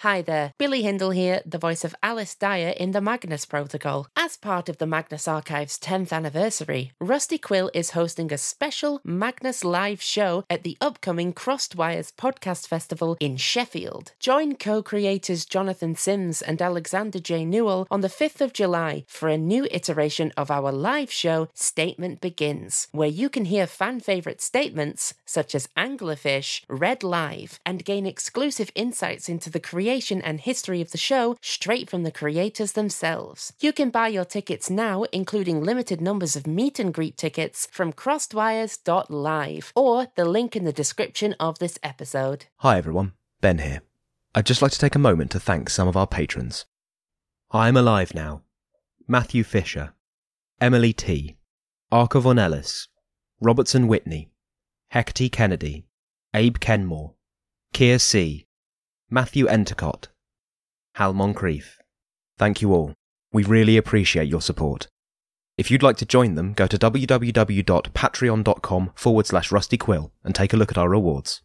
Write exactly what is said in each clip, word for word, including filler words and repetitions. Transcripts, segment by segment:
Hi there, Billy Hindle here, the voice of Alice Dyer in the Magnus Protocol. As part of the Magnus Archive's tenth anniversary, Rusty Quill is hosting a special Magnus live show at the upcoming Crossed Wires Podcast Festival in Sheffield. Join co-creators Jonathan Sims and Alexander J. Newell on the fifth of July for a new iteration of our live show, Statement Begins, where you can hear fan-favourite statements such as Anglerfish read live and gain exclusive insights into the creation and history of the show straight from the creators themselves. You can buy your tickets now, including limited numbers of meet and greet tickets, from crossedwires dot live or the link in the description of this episode. Hi everyone, Ben here. I'd just like to take a moment to thank some of our patrons. I'm Alive Now, Matthew Fisher, Emily T, Arca Von Ellis, Robertson Whitney, Hecate Kennedy, Abe Kenmore, Keir C, Matthew Entercott, Hal Moncrief. Thank you all. We really appreciate your support. If you'd like to join them, go to www.patreon.com forward slash Rusty Quill and take a look at our rewards.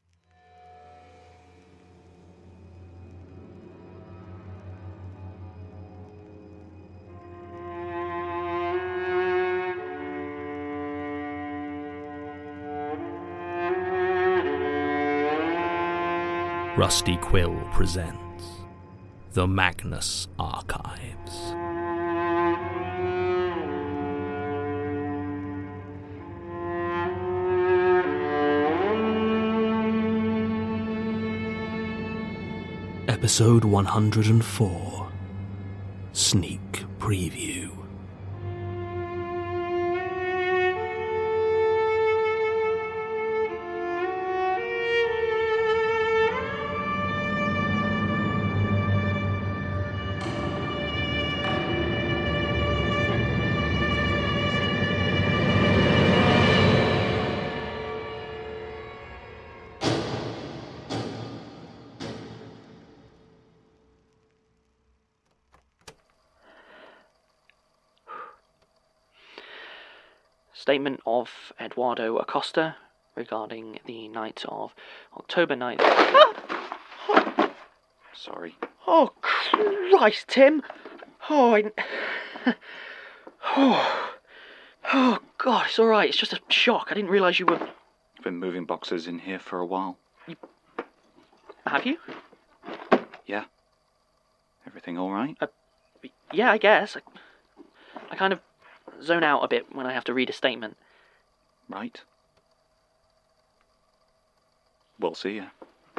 Rusty Quill presents The Magnus Archives. Episode one hundred four, Sneak Preview. Statement of Eduardo Acosta regarding the night of October ninth. Sorry. Oh, Christ, Tim! Oh, I... oh, oh, God, it's alright. It's just a shock. I didn't realise you were... I've been moving boxes in here for a while. You... Have you? Yeah. Everything alright? Uh, yeah, I guess. I, I kind of zone out a bit when I have to read a statement. Right. We'll see you.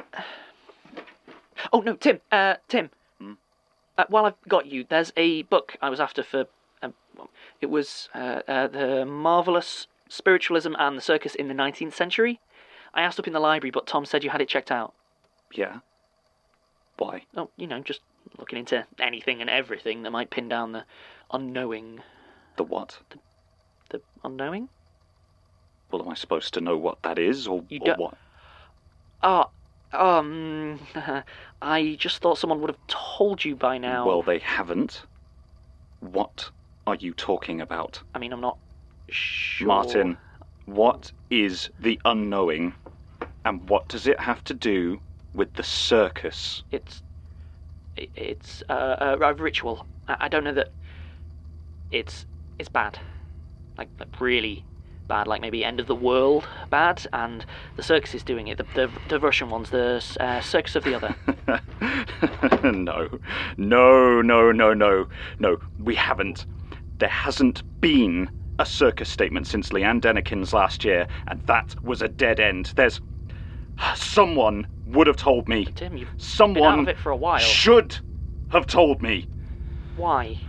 Oh, no, Tim. Uh, Tim. Hmm? Uh, while I've got you, there's a book I was after for... Um, it was uh, uh, The Marvellous Spiritualism and the Circus in the nineteenth Century. I asked up in the library, but Tom said you had it checked out. Yeah? Why? Oh, you know, just looking into anything and everything that might pin down the unknowing. The what? The, the unknowing? Well, am I supposed to know what that is, or, You or don't- what? Ah, um... I just thought someone would have told you by now. Well, they haven't. What are you talking about? I mean, I'm not sure... Martin, what is the unknowing, and what does it have to do with the circus? It's... it- It's uh, a, a ritual. I, I don't know that... It's... It's bad. Like, like, really bad. Like, maybe end of the world bad, and the circus is doing it. The the, the Russian ones. The uh, Circus of the Other. No. No, no, no, no. No, we haven't. There hasn't been a circus statement since Leanne Denikin's last year, and that was a dead end. There's... Someone would have told me. Tim, you've Someone been out of it for a while. should have told me. Why?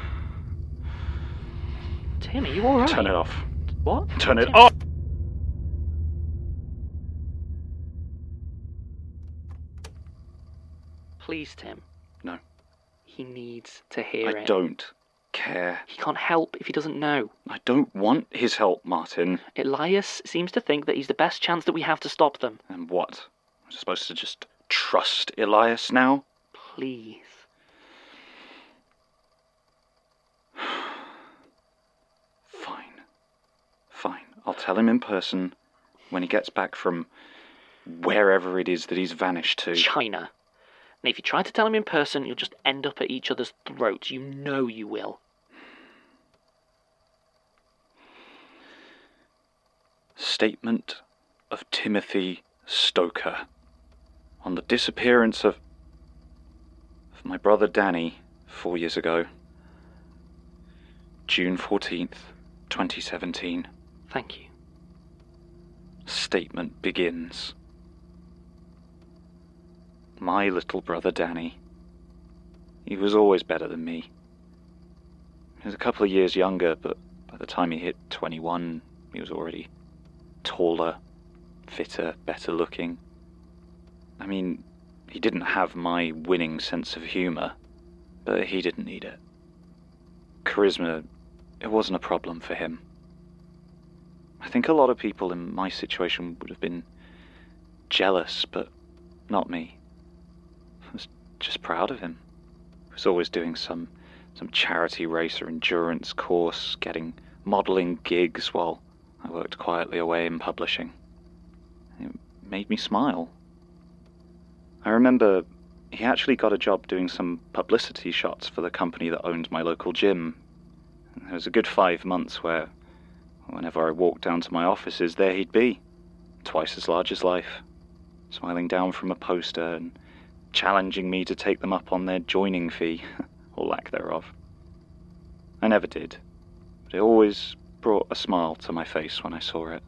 Tim, are you alright? Turn it off. What? Turn it Tim? off! Please, Tim. No. He needs to hear I it. don't care. He can't help if he doesn't know. I don't want his help, Martin. Elias seems to think that he's the best chance that we have to stop them. And what? I'm supposed to just trust Elias now? Please. Fine. Fine. I'll tell him in person when he gets back from wherever it is that he's vanished to. China. And if you try to tell him in person, you'll just end up at each other's throats. You know you will. Statement of Timothy Stoker on the disappearance of, of my brother Danny four years ago. June fourteenth, twenty seventeen. Thank you. Statement begins. My little brother Danny. He was always better than me. He was a couple of years younger, but by the time he hit twenty-one, he was already taller, fitter, better looking. I mean, he didn't have my winning sense of humour, but he didn't need it. Charisma, it wasn't a problem for him. I think a lot of people in my situation would have been jealous, but not me. I was just proud of him. He was always doing some, some charity race or endurance course, getting modelling gigs while I worked quietly away in publishing. It made me smile. I remember he actually got a job doing some publicity shots for the company that owned my local gym. There was a good five months where, whenever I walked down to my offices, there he'd be, twice as large as life, smiling down from a poster and challenging me to take them up on their joining fee, or lack thereof. I never did, but it always brought a smile to my face when I saw it.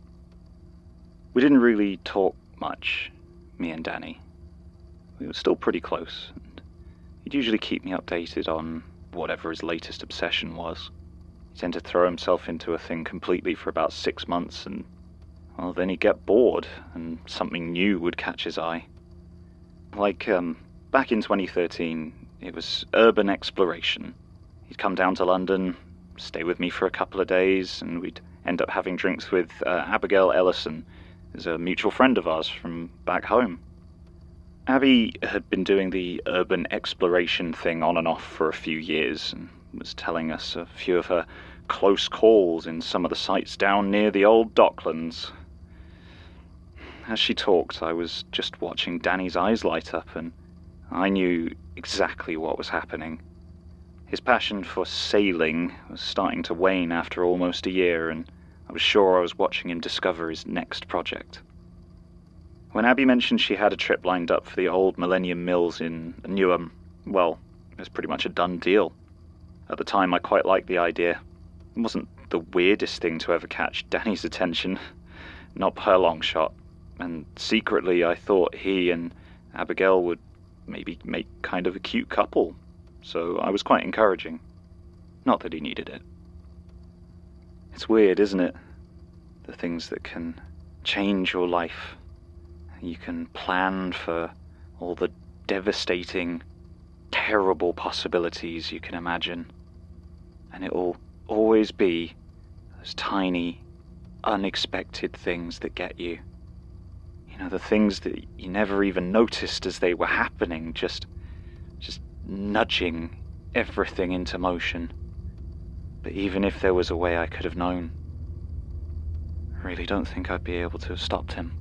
We didn't really talk much, me and Danny. We were still pretty close, and he'd usually keep me updated on whatever his latest obsession was. He'd tend to throw himself into a thing completely for about six months, and, well, then he'd get bored, and something new would catch his eye. Like, um, back in twenty thirteen, it was urban exploration. He'd come down to London, stay with me for a couple of days, and we'd end up having drinks with uh, Abigail Ellison, who's a mutual friend of ours from back home. Abby had been doing the urban exploration thing on and off for a few years, and was telling us a few of her close calls in some of the sites down near the old Docklands. As she talked, I was just watching Danny's eyes light up, and I knew exactly what was happening. His passion for sailing was starting to wane after almost a year, and I was sure I was watching him discover his next project. When Abby mentioned she had a trip lined up for the old Millennium Mills in Newham, well, it was pretty much a done deal. At the time, I quite liked the idea. It wasn't the weirdest thing to ever catch Danny's attention, not by a long shot, and secretly I thought he and Abigail would maybe make kind of a cute couple, so I was quite encouraging. Not that he needed it. It's weird, isn't it? The things that can change your life. You can plan for all the devastating, terrible possibilities you can imagine. And it will always be those tiny, unexpected things that get you. You know, the things that you never even noticed as they were happening, just, just nudging everything into motion. But even if there was a way I could have known, I really don't think I'd be able to have stopped him.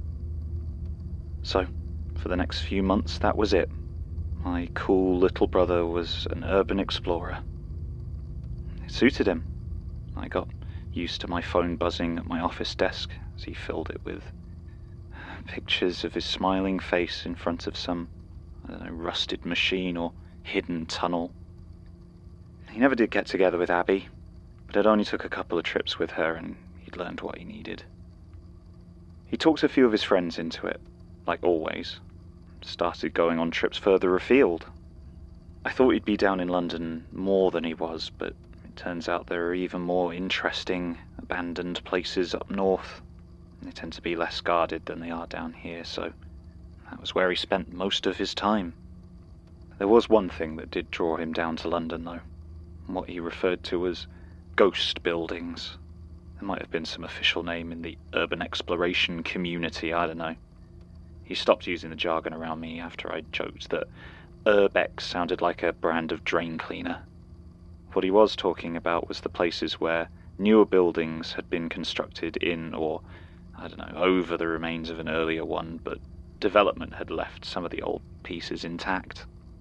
So, for the next few months, that was it. My cool little brother was an urban explorer. It suited him. I got used to my phone buzzing at my office desk as he filled it with pictures of his smiling face in front of some, I don't know, rusted machine or hidden tunnel. He never did get together with Abby, but it only took a couple of trips with her and he'd learned what he needed. He talked a few of his friends into it, like always. Started going on trips further afield. I thought he'd be down in London more than he was, but it turns out there are even more interesting, abandoned places up north. They tend to be less guarded than they are down here, so that was where he spent most of his time. There was one thing that did draw him down to London, though. What he referred to as ghost buildings. There might have been some official name in the urban exploration community, I don't know. He stopped using the jargon around me after I joked that Urbex sounded like a brand of drain cleaner. What he was talking about was the places where newer buildings had been constructed in or, I don't know, over the remains of an earlier one, but development had left some of the old pieces intact.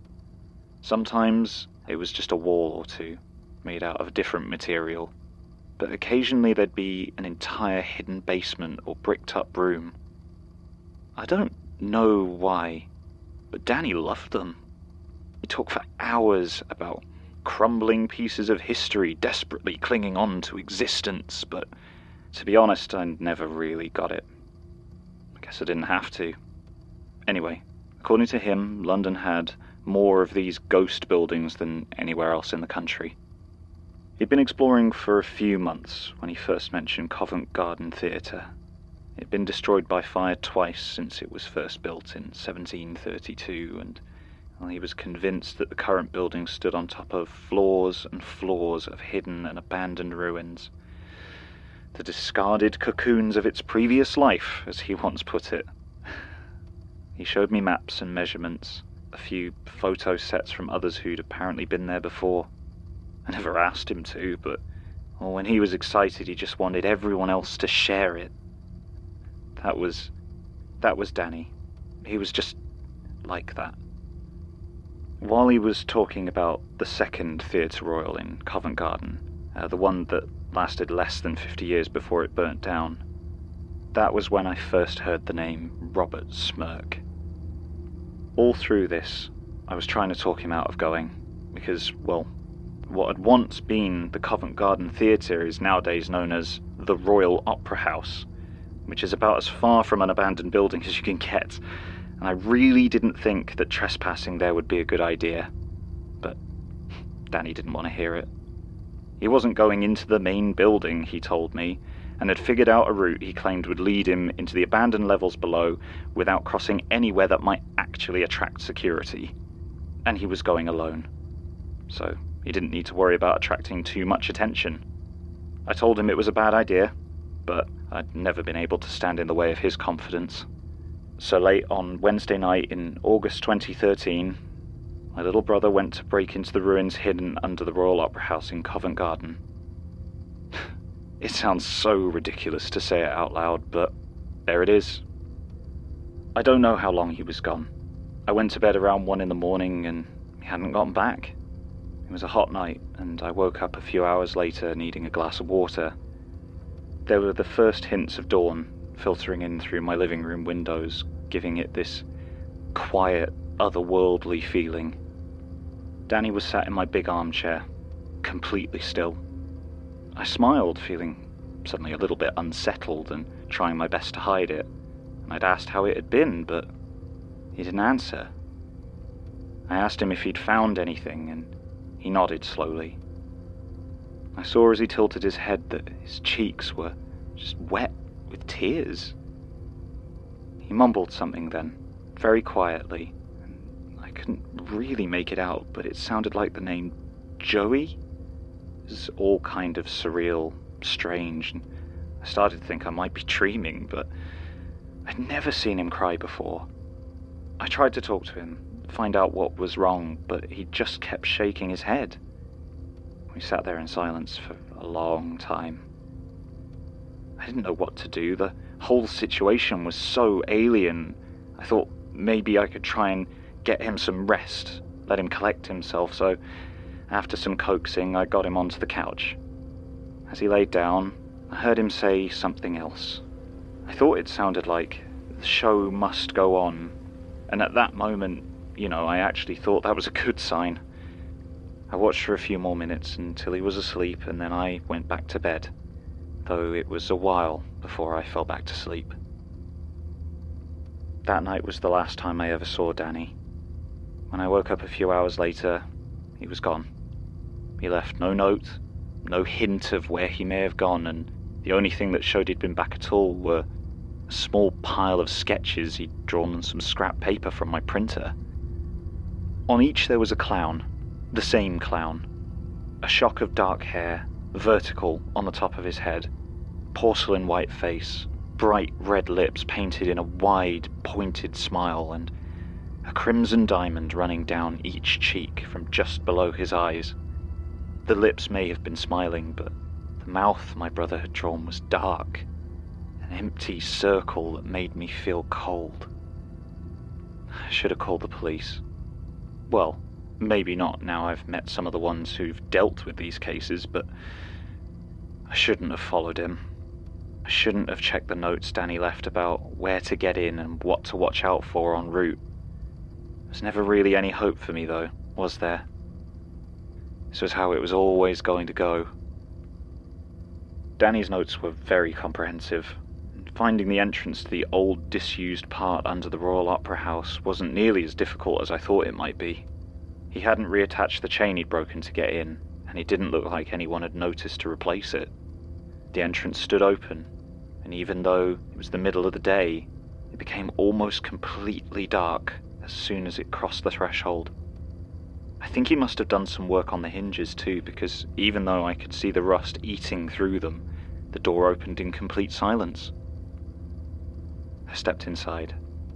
Sometimes it was just a wall or two, made out of a different material, but occasionally there'd be an entire hidden basement or bricked-up room. I don't know why, but Danny loved them. He talked for hours about crumbling pieces of history desperately clinging on to existence, but to be honest, I never really got it. I guess I didn't have to. Anyway, according to him, London had more of these ghost buildings than anywhere else in the country. He'd been exploring for a few months when he first mentioned Covent Garden Theatre. It had been destroyed by fire twice since it was first built in seventeen thirty-two, and well, he was convinced that the current building stood on top of floors and floors of hidden and abandoned ruins. The discarded cocoons of its previous life, as he once put it. He showed me maps and measurements, a few photo sets from others who'd apparently been there before. I never asked him to, but well, when he was excited, he just wanted everyone else to share it. That was... that was Danny. He was just like that. While he was talking about the second Theatre Royal in Covent Garden, uh, the one that lasted less than fifty years before it burnt down, that was when I first heard the name Robert Smirke. All through this, I was trying to talk him out of going, because, well, what had once been the Covent Garden Theatre is nowadays known as the Royal Opera House, which is about as far from an abandoned building as you can get, and I really didn't think that trespassing there would be a good idea. But Danny didn't want to hear it. He wasn't going into the main building, he told me, and had figured out a route he claimed would lead him into the abandoned levels below without crossing anywhere that might actually attract security. And he was going alone. So he didn't need to worry about attracting too much attention. I told him it was a bad idea, but I'd never been able to stand in the way of his confidence. So late on Wednesday night in August twenty thirteen, my little brother went to break into the ruins hidden under the Royal Opera House in Covent Garden. It sounds so ridiculous to say it out loud, but there it is. I don't know how long he was gone. I went to bed around one in the morning and he hadn't gotten back. It was a hot night, and I woke up a few hours later needing a glass of water. There were the first hints of dawn filtering in through my living room windows, giving it this quiet, otherworldly feeling. Danny was sat in my big armchair, completely still. I smiled, feeling suddenly a little bit unsettled and trying my best to hide it, and I'd asked how it had been, but he didn't answer. I asked him if he'd found anything, and he nodded slowly. I saw as he tilted his head that his cheeks were just wet with tears. He mumbled something then, very quietly, and I couldn't really make it out, but it sounded like the name Joey. It was all kind of surreal, strange, and I started to think I might be dreaming, but I'd never seen him cry before. I tried to talk to him, find out what was wrong, but he just kept shaking his head. We sat there in silence for a long time. I didn't know what to do. The whole situation was so alien. I thought maybe I could try and get him some rest, let him collect himself, so after some coaxing, I got him onto the couch. As he laid down, I heard him say something else. I thought it sounded like, "The show must go on," and at that moment, you know, I actually thought that was a good sign. I watched for a few more minutes until he was asleep, and then I went back to bed, though it was a while before I fell back to sleep. That night was the last time I ever saw Danny. When I woke up a few hours later, he was gone. He left no note, no hint of where he may have gone, and the only thing that showed he'd been back at all were a small pile of sketches he'd drawn on some scrap paper from my printer. On each there was a clown, the same clown. A shock of dark hair, vertical on the top of his head, porcelain white face, bright red lips painted in a wide, pointed smile, and a crimson diamond running down each cheek from just below his eyes. The lips may have been smiling, but the mouth my brother had drawn was dark, an empty circle that made me feel cold. I should have called the police. Well, maybe not now I've met some of the ones who've dealt with these cases, but I shouldn't have followed him. I shouldn't have checked the notes Danny left about where to get in and what to watch out for en route. There's never really any hope for me though, was there? This was how it was always going to go. Danny's notes were very comprehensive. Finding the entrance to the old, disused part under the Royal Opera House wasn't nearly as difficult as I thought it might be. He hadn't reattached the chain he'd broken to get in, and it didn't look like anyone had noticed to replace it. The entrance stood open, and even though it was the middle of the day, it became almost completely dark as soon as it crossed the threshold. I think he must have done some work on the hinges too, because even though I could see the rust eating through them, the door opened in complete silence. I stepped inside.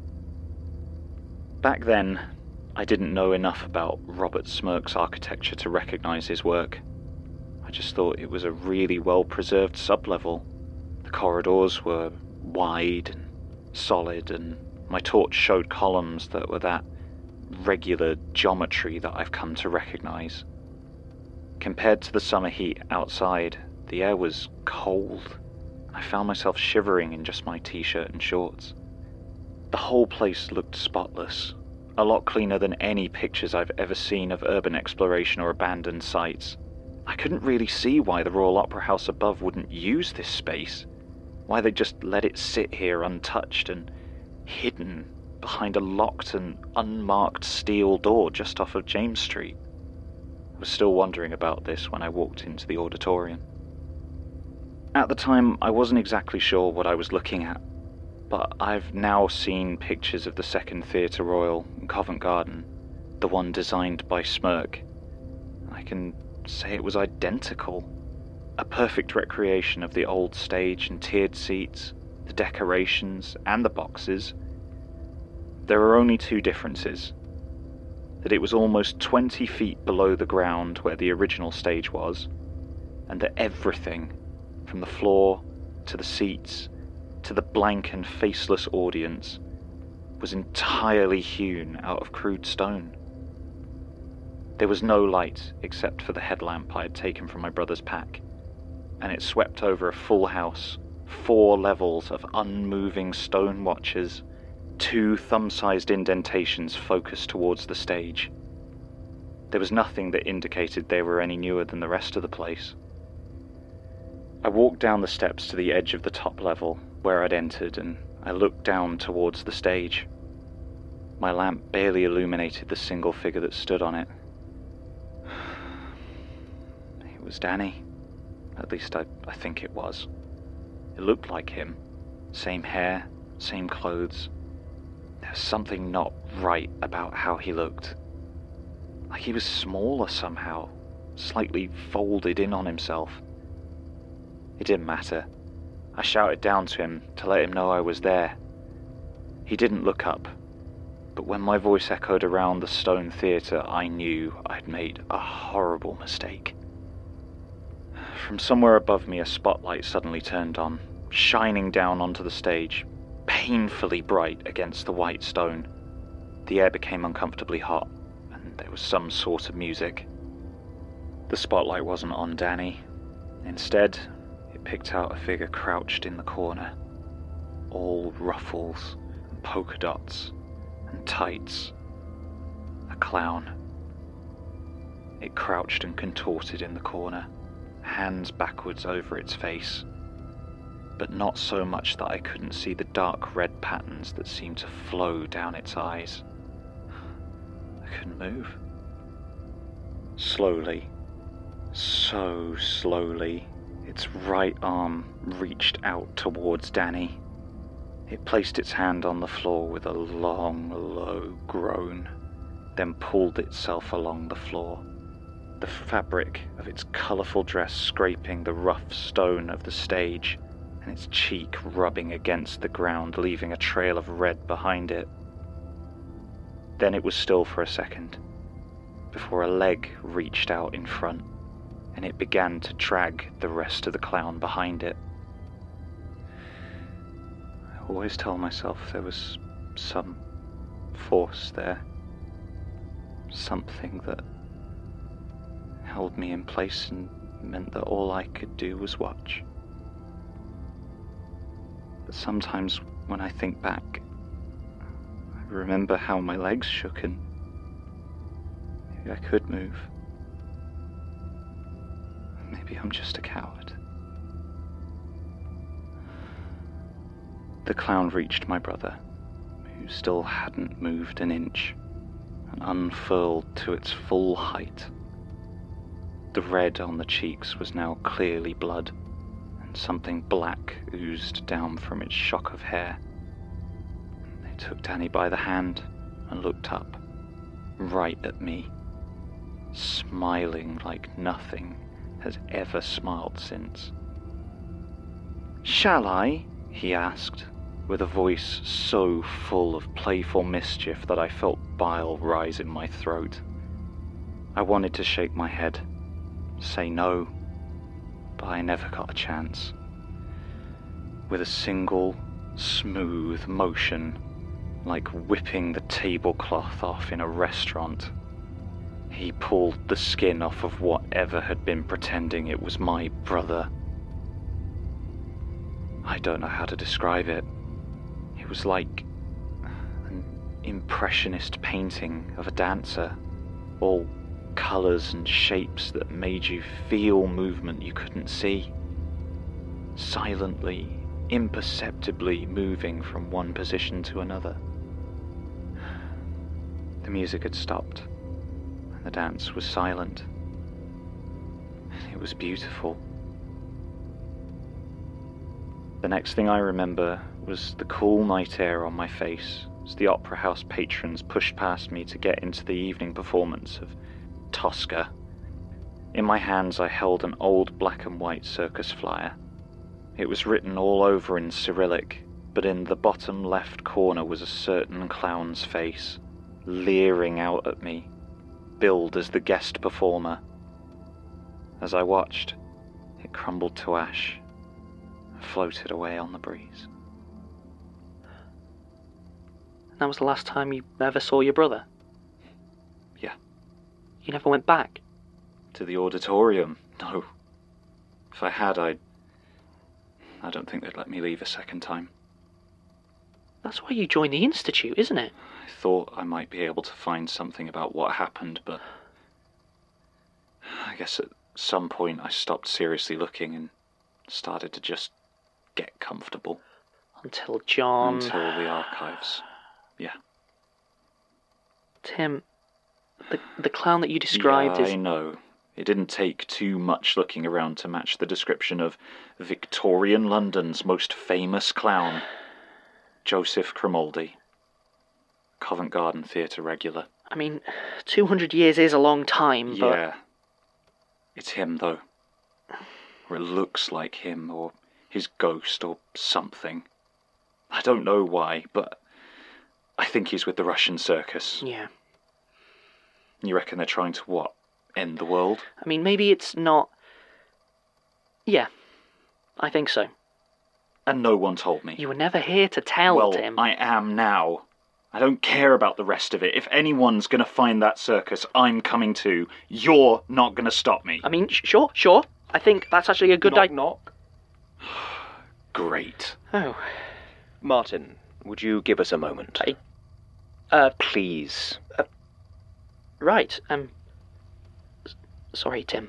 Back then, I didn't know enough about Robert Smirke's architecture to recognize his work. I just thought it was a really well-preserved sublevel. The corridors were wide and solid, and my torch showed columns that were that regular geometry that I've come to recognize. Compared to the summer heat outside, the air was cold. I found myself shivering in just my t-shirt and shorts. The whole place looked spotless, a lot cleaner than any pictures I've ever seen of urban exploration or abandoned sites. I couldn't really see why the Royal Opera House above wouldn't use this space, why they just let it sit here untouched and hidden behind a locked and unmarked steel door just off of James Street. I was still wondering about this when I walked into the auditorium. At the time, I wasn't exactly sure what I was looking at, but I've now seen pictures of the second Theatre Royal in Covent Garden, the one designed by Smirke. I can say it was identical. A perfect recreation of the old stage and tiered seats, the decorations, and the boxes. There are only two differences. That it was almost twenty feet below the ground where the original stage was, and that everything, from the floor to the seats to the blank and faceless audience, was entirely hewn out of crude stone. There was no light except for the headlamp I had taken from my brother's pack, and it swept over a full house, four levels of unmoving stone watchers, two thumb-sized indentations focused towards the stage. There was nothing that indicated they were any newer than the rest of the place. I walked down the steps to the edge of the top level, where I'd entered, and I looked down towards the stage. My lamp barely illuminated the single figure that stood on it. It was Danny. At least I, I think it was. It looked like him. Same hair, same clothes. There was something not right about how he looked. Like he was smaller somehow, slightly folded in on himself. It didn't matter. I shouted down to him to let him know I was there. He didn't look up, but when my voice echoed around the stone theatre, I knew I'd made a horrible mistake. From somewhere above me, a spotlight suddenly turned on, shining down onto the stage, painfully bright against the white stone. The air became uncomfortably hot, and there was some sort of music. The spotlight wasn't on Danny. Instead, it picked out a figure crouched in the corner, all ruffles and polka dots and tights. A clown. It crouched and contorted in the corner, hands backwards over its face, but not so much that I couldn't see the dark red patterns that seemed to flow down its eyes. I couldn't move. Slowly, so slowly, its right arm reached out towards Danny. It placed its hand on the floor with a long, low groan, then pulled itself along the floor, the fabric of its colourful dress scraping the rough stone of the stage, and its cheek rubbing against the ground, leaving a trail of red behind it. Then it was still for a second, before a leg reached out in front, and it began to drag the rest of the clown behind it. I always tell myself there was some force there. Something that held me in place and meant that all I could do was watch. But sometimes when I think back, I remember how my legs shook and maybe I could move. Maybe I'm just a coward. The clown reached my brother, who still hadn't moved an inch, and unfurled to its full height. The red on the cheeks was now clearly blood, and something black oozed down from its shock of hair. They took Danny by the hand and looked up, right at me, smiling like nothing has ever smiled since. "Shall I?" he asked, with a voice so full of playful mischief that I felt bile rise in my throat. I wanted to shake my head, say no, but I never got a chance. With a single, smooth motion, like whipping the tablecloth off in a restaurant, he pulled the skin off of whatever had been pretending it was my brother. I don't know how to describe it. It was like an impressionist painting of a dancer, all colours and shapes that made you feel movement you couldn't see, silently, imperceptibly moving from one position to another. The music had stopped, and the dance was silent. It was beautiful. The next thing I remember was the cool night air on my face as the Opera House patrons pushed past me to get into the evening performance of Tosca. In my hands I held an old black and white circus flyer. It was written all over in Cyrillic, but in the bottom left corner was a certain clown's face, leering out at me, billed as the guest performer. As I watched, it crumbled to ash, floated away on the breeze. That was the last time you ever saw your brother? Yeah. You never went back? To the auditorium? No. If I had, I'd... I don't think they'd let me leave a second time. That's why you joined the Institute, isn't it? I thought I might be able to find something about what happened, but... I guess at some point I stopped seriously looking and started to just get comfortable. Until John... Until the archives. Yeah. Tim, the, the clown that you described yeah, is... I know. It didn't take too much looking around to match the description of Victorian London's most famous clown, Joseph Cromaldi, Covent Garden Theatre regular. I mean, two hundred years is a long time, but... Yeah. It's him, though. Or it looks like him, or his ghost, or something. I don't know why, but I think he's with the Russian circus. Yeah. You reckon they're trying to, what, end the world? I mean, maybe it's not... Yeah, I think so. And no one told me. You were never here to tell, well, Tim. I am now. I don't care about the rest of it. If anyone's going to find that circus, I'm coming too. You're not going to stop me. I mean, sh- sure, sure. I think that's actually a good idea. Knock, knock. Great. Oh. Martin, would you give us a moment? I... Uh, Please. Uh, right, um... S- sorry, Tim.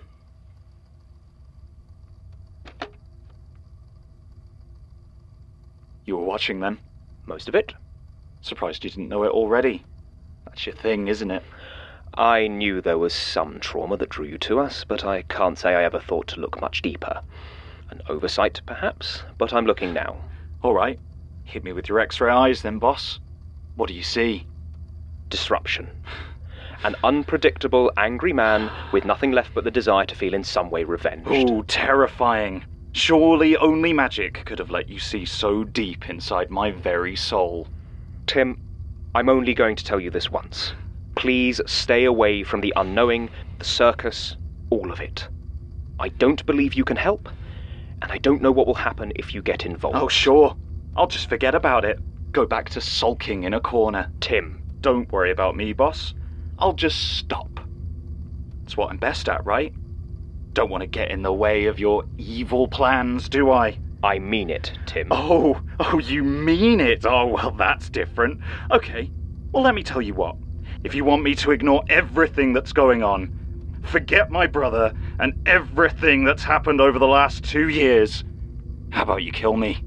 You were watching then? Most of it. Surprised you didn't know it already. That's your thing, isn't it? I knew there was some trauma that drew you to us, but I can't say I ever thought to look much deeper. An oversight, perhaps, but I'm looking now. All right. Hit me with your X-ray eyes then, boss. What do you see? Disruption. An unpredictable, angry man with nothing left but the desire to feel in some way revenged. Oh, terrifying. Surely only magic could have let you see so deep inside my very soul. Tim, I'm only going to tell you this once. Please stay away from the unknowing, the circus, all of it. I don't believe you can help, and I don't know what will happen if you get involved. Oh, sure. I'll just forget about it. Go back to sulking in a corner. Tim, Don't worry about me, boss. I'll just stop. It's what I'm best at, right? Don't want to get in the way of your evil plans, do I? I mean it, Tim. Oh, oh, you mean it? Oh, well, that's different. Okay, well, let me tell you what. If you want me to ignore everything that's going on, forget my brother and everything that's happened over the last two years, how about you kill me?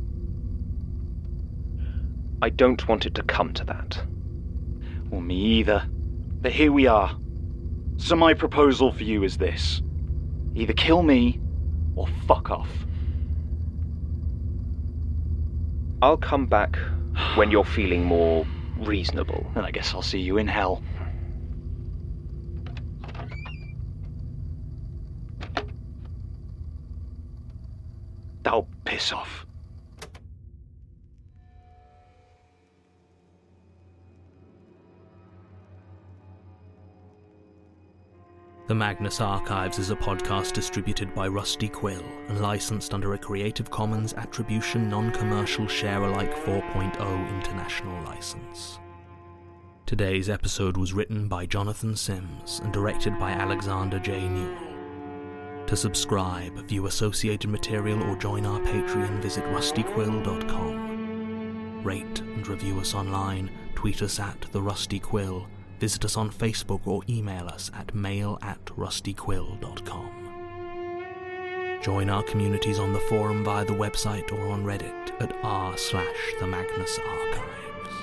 I don't want it to come to that. Well, me either. But here we are. So my proposal for you is this. Either kill me, or fuck off. I'll come back when you're feeling more reasonable. Then I guess I'll see you in hell. Oh, piss off. The Magnus Archives is a podcast distributed by Rusty Quill and licensed under a Creative Commons Attribution Non-Commercial Share-alike four point oh International License. Today's episode was written by Jonathan Sims and directed by Alexander J. Newell. To subscribe, view associated material or join our Patreon, visit rusty quill dot com. Rate and review us online, tweet us at The Rusty Quill, visit us on Facebook or email us at mail at rusty quill dot com. Join our communities on the forum via the website or on Reddit at r slash the Magnus Archives.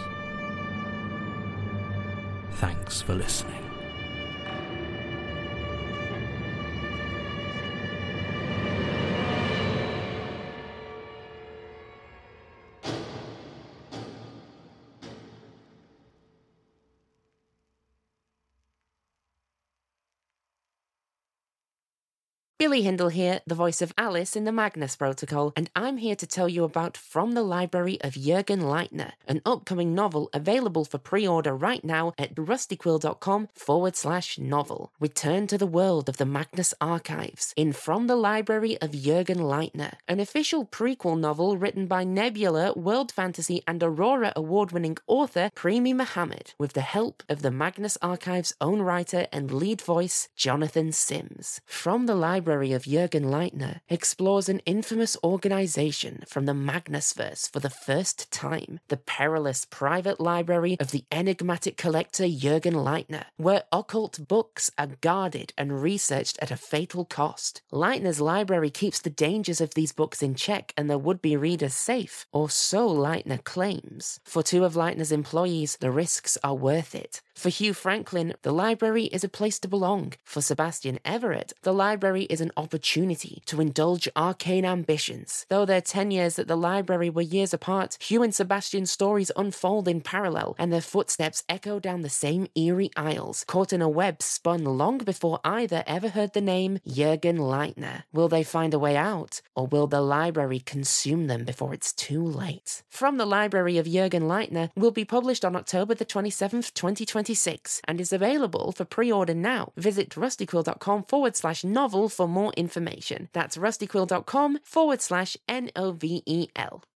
Thanks for listening. Billy Hindle here, the voice of Alice in the Magnus Protocol, and I'm here to tell you about From the Library of Jürgen Leitner, an upcoming novel available for pre-order right now at rustyquill.com forward slash novel. Return to the world of the Magnus Archives in From the Library of Jürgen Leitner, an official prequel novel written by Nebula, World Fantasy and Aurora award-winning author Premi Mohammed, with the help of the Magnus Archives' own writer and lead voice, Jonathan Sims. From the Library of Jürgen Leitner explores an infamous organization from the Magnusverse for the first time, the perilous private library of the enigmatic collector Jürgen Leitner, where occult books are guarded and researched at a fatal cost. Leitner's library keeps the dangers of these books in check and their would-be readers safe, or so Leitner claims. For two of Leitner's employees, the risks are worth it. For Hugh Franklin, the library is a place to belong. For Sebastian Everett, the library is an opportunity to indulge arcane ambitions. Though their tenures at the library were years apart, Hugh and Sebastian's stories unfold in parallel, and their footsteps echo down the same eerie aisles, caught in a web spun long before either ever heard the name Jürgen Leitner. Will they find a way out, or will the library consume them before it's too late? From the Library of Jürgen Leitner will be published on October the twenty-seventh, twenty twenty-six, and is available for pre-order now. Visit rustyquill.com forward slash novel for more information. That's rustyquill.com forward slash N O V E L.